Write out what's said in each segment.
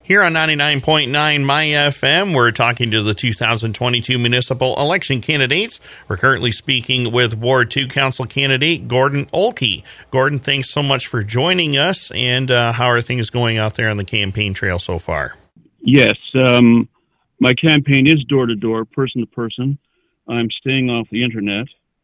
Here on 99.9 My FM, we're talking to the 2022 municipal election candidates. We're currently speaking with Ward 2 Council candidate Gordon Olkey. Gordon, thanks so much for joining us, and how are things going out there on the campaign trail so far? Yes, my campaign is door-to-door, person-to-person. I'm staying off the internet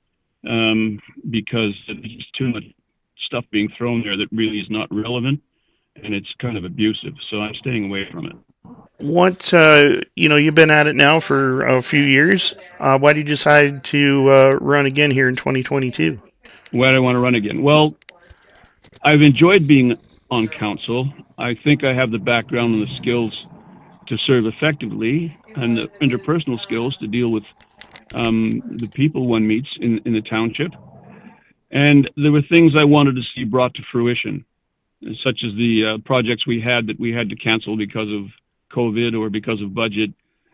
because there's too much stuff being thrown there that really is not relevant. And it's kind of abusive, so I'm staying away from it. What, you've been at it now for a few years. Why did you decide to run again here in 2022? Why do I want to run again? Well, I've enjoyed being on council. I think I have the background and the skills to serve effectively and the interpersonal skills to deal with the people one meets in the township. And there were things I wanted to see brought to fruition, such as the projects we had to cancel because of COVID or because of budget,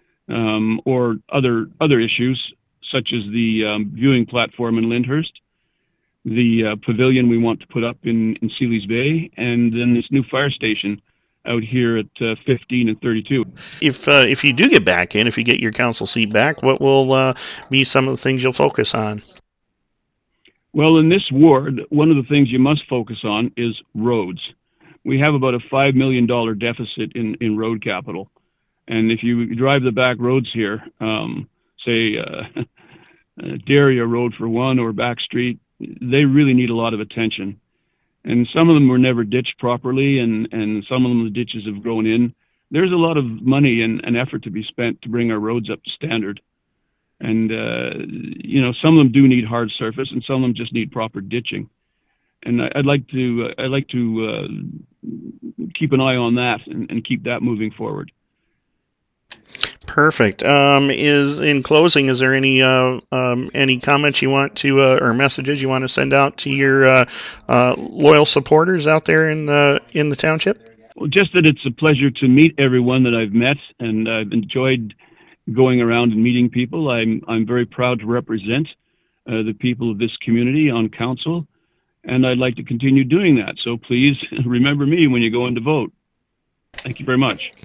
or other issues, such as the viewing platform in Lyndhurst, the pavilion we want to put up in Seeley's Bay, and then this new fire station out here at 15 and 32. If you do get back in, if you get your council seat back, what will be some of the things you'll focus on? Well, in this ward, one of the things you must focus on is roads. We have about a $5 million deficit in road capital. And if you drive the back roads here, say Daria Road for one or Back Street, they really need a lot of attention. And some of them were never ditched properly, and some of them the ditches have grown in. There's a lot of money and effort to be spent to bring our roads up to standard. And, some of them do need hard surface and some of them just need proper ditching. And I'd like to keep an eye on that and keep that moving forward. Perfect. In closing, is there any comments you want to, or messages you want to send out to your loyal supporters out there in the township? Well, just that it's a pleasure to meet everyone that I've met, and I've enjoyed going around and meeting people. I'm very proud to represent the people of this community on council, and I'd like to continue doing that. So please remember me when you go in to vote. Thank you very much.